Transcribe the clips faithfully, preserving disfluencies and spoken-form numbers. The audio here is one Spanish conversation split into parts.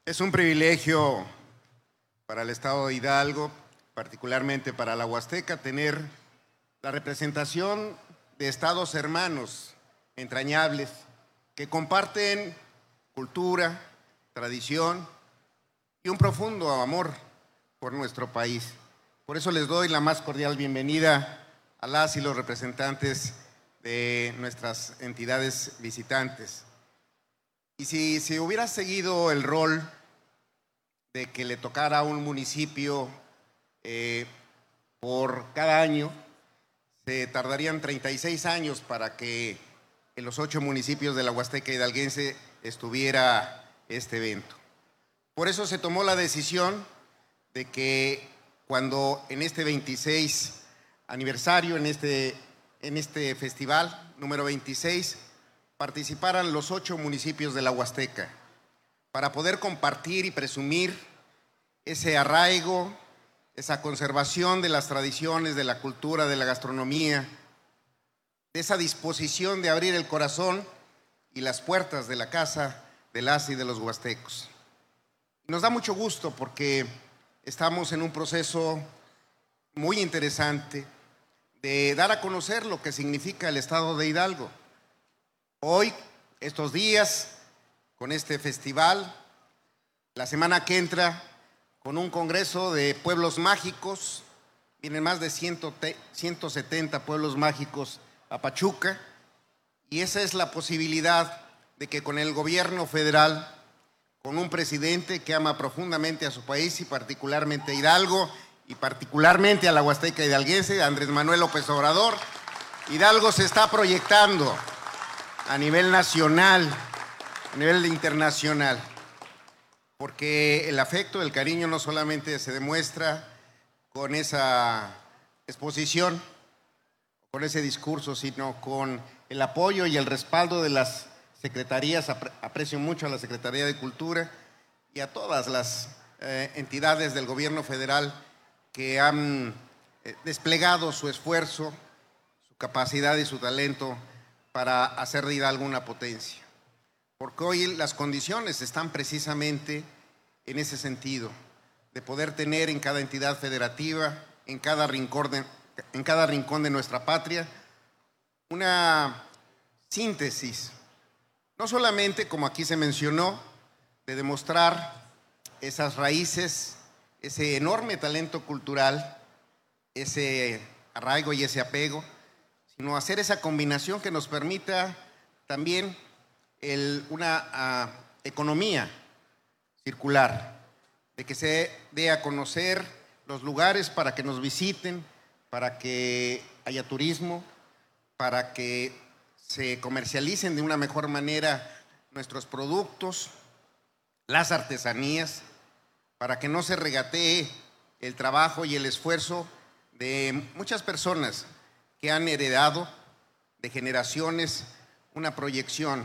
Es un privilegio para el Estado de Hidalgo, particularmente para la Huasteca, tener la representación de estados hermanos entrañables que comparten cultura, tradición y un profundo amor por nuestro país. Por eso les doy la más cordial bienvenida a las y los representantes de nuestras entidades visitantes. Y si se hubiera seguido el rol de que le tocara a un municipio eh, por cada año, se tardarían treinta y seis años para que en los ocho municipios de la Huasteca hidalguense estuviera este evento. Por eso se tomó la decisión de que cuando en este veintiséis aniversario, en este, en este festival número veintiséis, participaran los ocho municipios de la Huasteca para poder compartir y presumir ese arraigo, esa conservación de las tradiciones, de la cultura, de la gastronomía, de esa disposición de abrir el corazón y las puertas de la casa de las y de los huastecos. Nos da mucho gusto porque estamos en un proceso muy interesante de dar a conocer lo que significa el Estado de Hidalgo. Hoy, estos días, con este festival, la semana que entra, con un congreso de pueblos mágicos, vienen más de ciento setenta pueblos mágicos a Pachuca, y esa es la posibilidad de que con el gobierno federal, con un presidente que ama profundamente a su país y particularmente a Hidalgo, y particularmente a la Huasteca hidalguense, Andrés Manuel López Obrador, Hidalgo se está proyectando a nivel nacional, a nivel internacional, porque el afecto, el cariño no solamente se demuestra con esa exposición, con ese discurso, sino con el apoyo y el respaldo de las secretarías. Aprecio mucho a la Secretaría de Cultura y a todas las eh, entidades del gobierno federal que han eh, desplegado su esfuerzo, su capacidad y su talento para hacer de Hidalgo una potencia. Porque hoy las condiciones están precisamente en ese sentido, de poder tener en cada entidad federativa, en cada rincón de, en cada rincón de nuestra patria, una síntesis, no solamente, como aquí se mencionó, de demostrar esas raíces, ese enorme talento cultural, ese arraigo y ese apego, sino hacer esa combinación que nos permita también el, una uh, economía circular, de que se dé a conocer los lugares para que nos visiten, para que haya turismo, para que se comercialicen de una mejor manera nuestros productos, las artesanías, para que no se regatee el trabajo y el esfuerzo de muchas personas que han heredado de generaciones una proyección,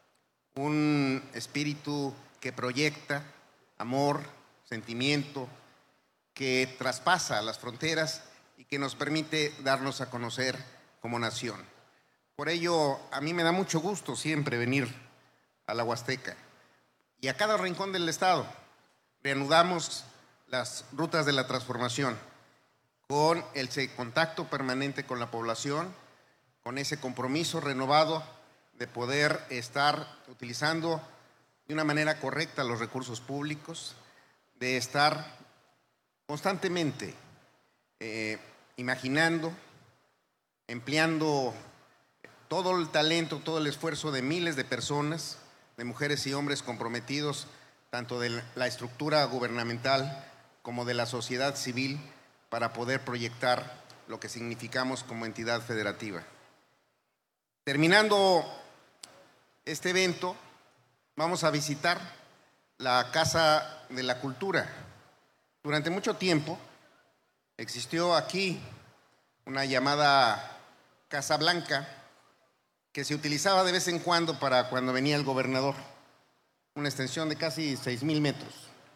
un espíritu que proyecta amor, sentimiento, que traspasa las fronteras y que nos permite darnos a conocer como nación. Por ello, a mí me da mucho gusto siempre venir a la Huasteca y a cada rincón del estado. Reanudamos las rutas de la transformación con el contacto permanente con la población, con ese compromiso renovado de poder estar utilizando de una manera correcta los recursos públicos, de estar constantemente eh, imaginando, empleando todo el talento, todo el esfuerzo de miles de personas, de mujeres y hombres comprometidos, tanto de la estructura gubernamental como de la sociedad civil, para poder proyectar lo que significamos como entidad federativa. Terminando este evento, vamos a visitar la Casa de la Cultura. Durante mucho tiempo existió aquí una llamada Casa Blanca que se utilizaba de vez en cuando para cuando venía el gobernador, una extensión de casi seis mil metros.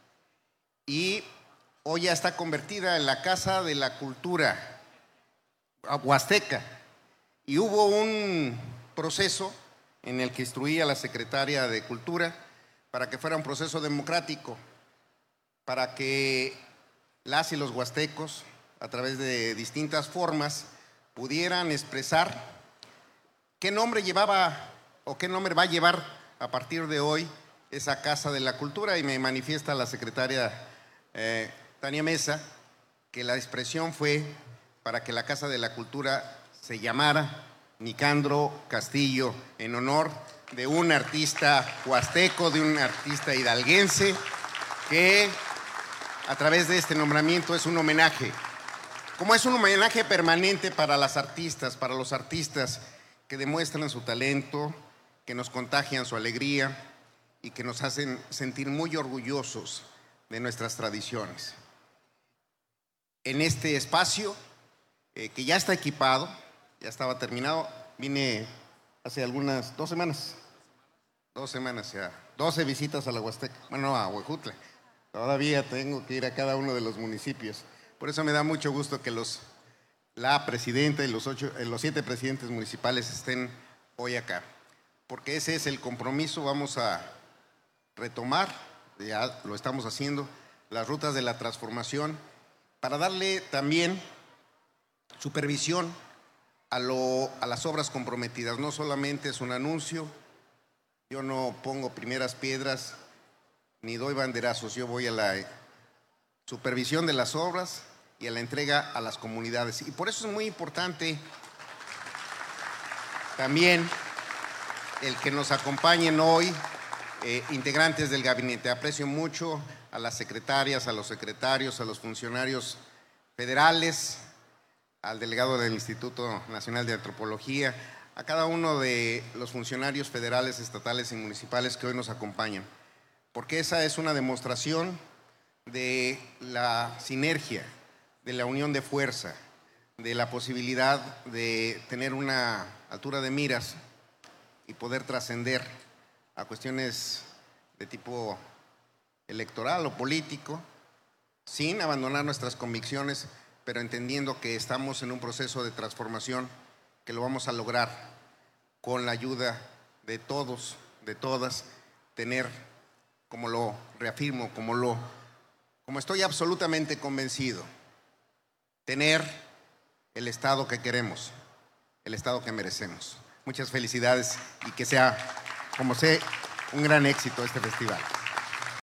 Y hoy ya está convertida en la Casa de la Cultura Huasteca. Y hubo un proceso en el que instruía la secretaria de Cultura para que fuera un proceso democrático, para que las y los huastecos, a través de distintas formas, pudieran expresar qué nombre llevaba o qué nombre va a llevar a partir de hoy esa Casa de la Cultura. Y me manifiesta la secretaria eh, Tania Mesa que la expresión fue para que la Casa de la Cultura se llamara Nicandro Castillo, en honor de un artista huasteco, de un artista hidalguense, que a través de este nombramiento es un homenaje, como es un homenaje permanente para las artistas, para los artistas que demuestran su talento, que nos contagian su alegría y que nos hacen sentir muy orgullosos de nuestras tradiciones. En este espacio, eh, que ya está equipado, ya estaba terminado, vine hace algunas dos semanas, dos semanas ya, doce visitas a la Huasteca, bueno, a Huejutla. Todavía tengo que ir a cada uno de los municipios. Por eso me da mucho gusto que los, la presidenta y los, ocho, los siete presidentes municipales estén hoy acá, porque ese es el compromiso. Vamos a retomar, ya lo estamos haciendo, las rutas de la transformación, para darle también supervisión a, lo, a las obras comprometidas. No solamente es un anuncio, yo no pongo primeras piedras ni doy banderazos, yo voy a la supervisión de las obras y a la entrega a las comunidades. Y por eso es muy importante también el que nos acompañen hoy eh, integrantes del gabinete. Aprecio mucho a las secretarias, a los secretarios, a los funcionarios federales, al delegado del Instituto Nacional de Antropología, a cada uno de los funcionarios federales, estatales y municipales que hoy nos acompañan, porque esa es una demostración de la sinergia, de la unión de fuerza, de la posibilidad de tener una altura de miras y poder trascender a cuestiones de tipo electoral o político, sin abandonar nuestras convicciones, pero entendiendo que estamos en un proceso de transformación que lo vamos a lograr con la ayuda de todos, de todas, tener, como lo reafirmo, como, lo, como estoy absolutamente convencido, tener el Estado que queremos, el Estado que merecemos. Muchas felicidades y que sea, como sé, un gran éxito este festival.